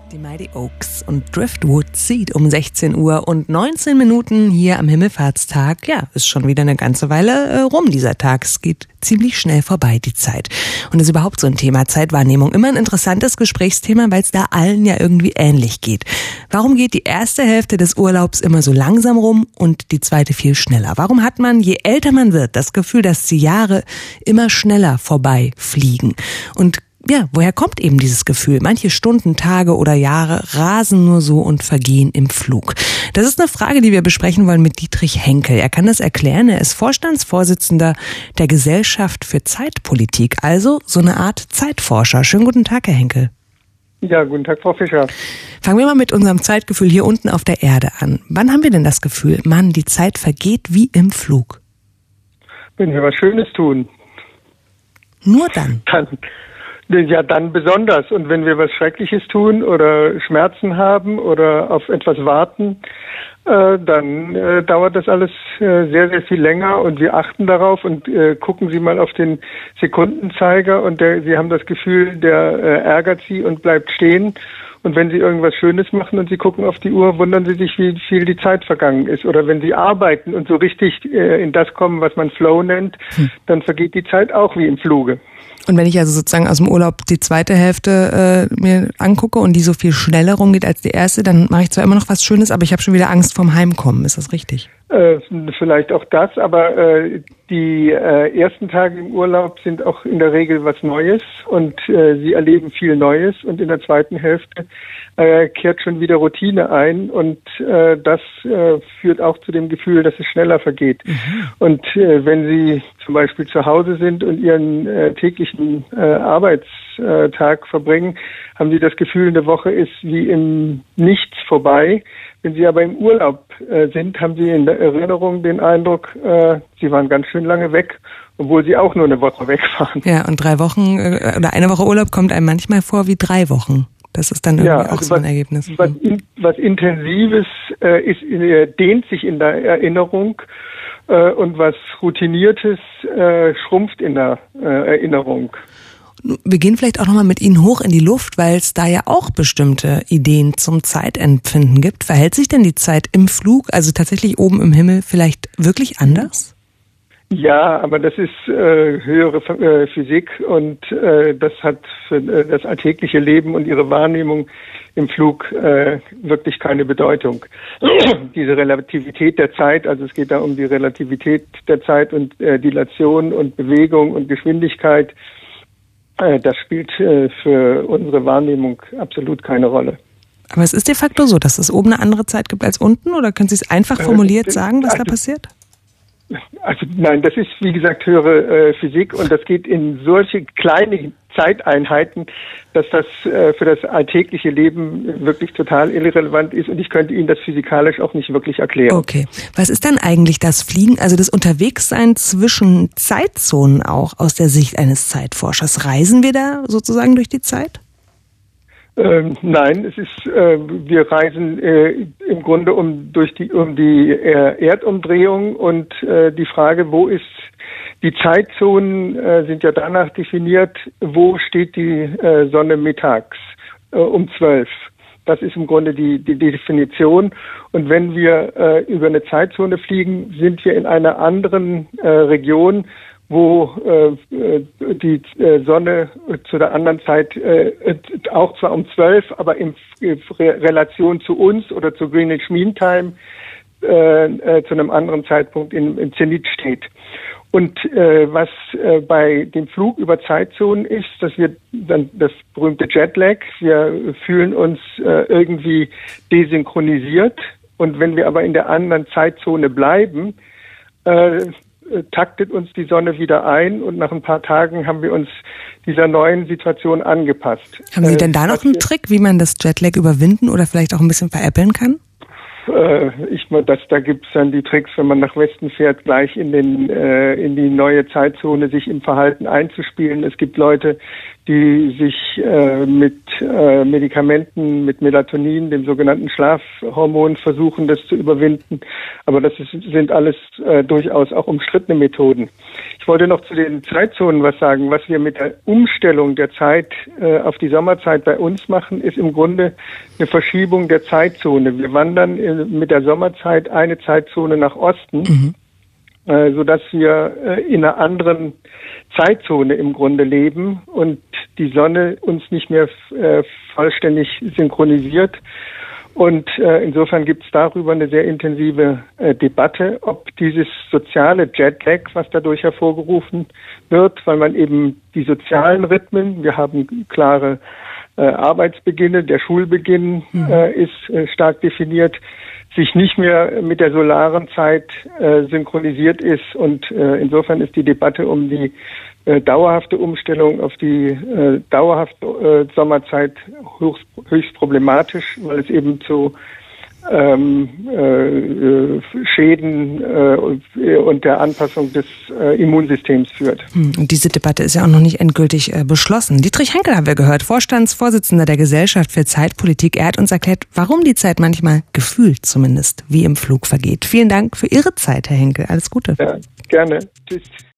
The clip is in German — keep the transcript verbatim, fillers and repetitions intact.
Die Mighty Oaks und Driftwood Seed um sechzehn Uhr und neunzehn Minuten hier am Himmelfahrtstag. Ja, ist schon wieder eine ganze Weile äh, rum, dieser Tag. Es geht ziemlich schnell vorbei, die Zeit. Und ist überhaupt so ein Thema Zeitwahrnehmung. Immer ein interessantes Gesprächsthema, weil es da allen ja irgendwie ähnlich geht. Warum geht die erste Hälfte des Urlaubs immer so langsam rum und die zweite viel schneller? Warum hat man, je älter man wird, das Gefühl, dass die Jahre immer schneller vorbei fliegen? Und ja, woher kommt eben dieses Gefühl? Manche Stunden, Tage oder Jahre rasen nur so und vergehen im Flug. Das ist eine Frage, die wir besprechen wollen mit Dietrich Henkel. Er kann das erklären. Er ist Vorstandsvorsitzender der Gesellschaft für Zeitpolitik, also so eine Art Zeitforscher. Schönen guten Tag, Herr Henkel. Ja, guten Tag, Frau Fischer. Fangen wir mal mit unserem Zeitgefühl hier unten auf der Erde an. Wann haben wir denn das Gefühl, Mann, die Zeit vergeht wie im Flug? Wenn wir was Schönes tun. Nur dann? Dann. Ja, dann besonders. Und wenn wir was Schreckliches tun oder Schmerzen haben oder auf etwas warten, äh, dann äh, dauert das alles äh, sehr, sehr viel länger und wir achten darauf und äh, gucken Sie mal auf den Sekundenzeiger und der, Sie haben das Gefühl, der äh, ärgert Sie und bleibt stehen. Und wenn Sie irgendwas Schönes machen und Sie gucken auf die Uhr, wundern Sie sich, wie viel die Zeit vergangen ist. Oder wenn Sie arbeiten und so richtig äh, in das kommen, was man Flow nennt, hm. dann vergeht die Zeit auch wie im Fluge. Und wenn ich also sozusagen aus dem Urlaub die zweite Hälfte äh, mir angucke und die so viel schneller rumgeht als die erste, dann mache ich zwar immer noch was Schönes, aber ich habe schon wieder Angst vorm Heimkommen. Ist das richtig? Äh, vielleicht auch das, aber äh, die äh, ersten Tage im Urlaub sind auch in der Regel was Neues und äh, Sie erleben viel Neues und in der zweiten Hälfte äh, kehrt schon wieder Routine ein und äh, das äh, führt auch zu dem Gefühl, dass es schneller vergeht. Mhm. Und äh, wenn Sie zum Beispiel zu Hause sind und Ihren äh, täglichen äh, Arbeitstag verbringen, haben Sie das Gefühl, eine Woche ist wie im Nichts vorbei. Wenn Sie aber im Urlaub äh, sind, haben Sie in der Erinnerung den Eindruck, äh, Sie waren ganz schön lange weg, obwohl Sie auch nur eine Woche weg waren. Ja, und drei Wochen äh, oder eine Woche Urlaub kommt einem manchmal vor wie drei Wochen. Das ist dann irgendwie ja, also auch so ein was, Ergebnis. Was, in, was Intensives äh, ist, äh, dehnt sich in der Erinnerung äh, und was Routiniertes äh, schrumpft in der äh, Erinnerung. Wir gehen vielleicht auch nochmal mit Ihnen hoch in die Luft, weil es da ja auch bestimmte Ideen zum Zeitempfinden gibt. Verhält sich denn die Zeit im Flug, also tatsächlich oben im Himmel, vielleicht wirklich anders? Ja, aber das ist äh, höhere äh, Physik und äh, das hat für äh, das alltägliche Leben und Ihre Wahrnehmung im Flug äh, wirklich keine Bedeutung. Diese Relativität der Zeit, also es geht da um die Relativität der Zeit und äh, Dilation und Bewegung und Geschwindigkeit, das spielt für unsere Wahrnehmung absolut keine Rolle. Aber es ist de facto so, dass es oben eine andere Zeit gibt als unten? Oder können Sie es einfach formuliert sagen, was also, da passiert? Also nein, das ist wie gesagt höhere äh, Physik und das geht in solche kleine Zeiteinheiten, dass das äh, für das alltägliche Leben wirklich total irrelevant ist und ich könnte Ihnen das physikalisch auch nicht wirklich erklären. Okay. Was ist dann eigentlich das Fliegen, also das Unterwegssein zwischen Zeitzonen auch aus der Sicht eines Zeitforschers? Reisen wir da sozusagen durch die Zeit? Ähm, nein, es ist, äh, wir reisen äh, im Grunde um durch die um die äh, Erdumdrehung und äh, die Frage, wo ist die Zeitzonen äh, sind ja danach definiert, wo steht die äh, Sonne mittags äh, um zwölf. Das ist im Grunde die, die Definition. Und wenn wir äh, über eine Zeitzone fliegen, sind wir in einer anderen äh, Region, wo äh, die äh, Sonne zu der anderen Zeit äh, auch zwar um zwölf, aber in Re- Relation zu uns oder zu Greenwich Mean Time äh, äh, zu einem anderen Zeitpunkt im, im Zenit steht. Und äh, was äh, bei dem Flug über Zeitzonen ist, dass wir dann das berühmte Jetlag, wir fühlen uns äh, irgendwie desynchronisiert und wenn wir aber in der anderen Zeitzone bleiben, äh, taktet uns die Sonne wieder ein und nach ein paar Tagen haben wir uns dieser neuen Situation angepasst. Haben Sie denn da noch einen Trick, wie man das Jetlag überwinden oder vielleicht auch ein bisschen veräppeln kann? äh, ich das, da gibt's dann die Tricks, wenn man nach Westen fährt, gleich in den äh, in die neue Zeitzone sich im Verhalten einzuspielen. Es gibt Leute, die sich äh, mit äh, Medikamenten, mit Melatonin, dem sogenannten Schlafhormon, versuchen, das zu überwinden. Aber das ist, sind alles äh, durchaus auch umstrittene Methoden. Ich wollte noch zu den Zeitzonen was sagen. Was wir mit der Umstellung der Zeit äh, auf die Sommerzeit bei uns machen, ist im Grunde eine Verschiebung der Zeitzone. Wir wandern äh, mit der Sommerzeit eine Zeitzone nach Osten. Mhm. So dass wir in einer anderen Zeitzone im Grunde leben und die Sonne uns nicht mehr vollständig synchronisiert. Und insofern gibt es darüber eine sehr intensive Debatte, ob dieses soziale Jetlag, was dadurch hervorgerufen wird, weil man eben die sozialen Rhythmen, wir haben klare Arbeitsbeginne, der Schulbeginn mhm. ist stark definiert, sich nicht mehr mit der solaren Zeit äh, synchronisiert ist. Und äh, insofern ist die Debatte um die äh, dauerhafte Umstellung auf die äh, dauerhafte äh, Sommerzeit höchst, höchst problematisch, weil es eben zu ähm, äh, Schäden äh, und der Anpassung des äh, Immunsystems führt. Und diese Debatte ist ja auch noch nicht endgültig äh, beschlossen. Dietrich Henkel haben wir gehört, Vorstandsvorsitzender der Gesellschaft für Zeitpolitik. Er hat uns erklärt, warum die Zeit manchmal gefühlt zumindest wie im Flug vergeht. Vielen Dank für Ihre Zeit, Herr Henkel. Alles Gute. Ja, gerne. Tschüss.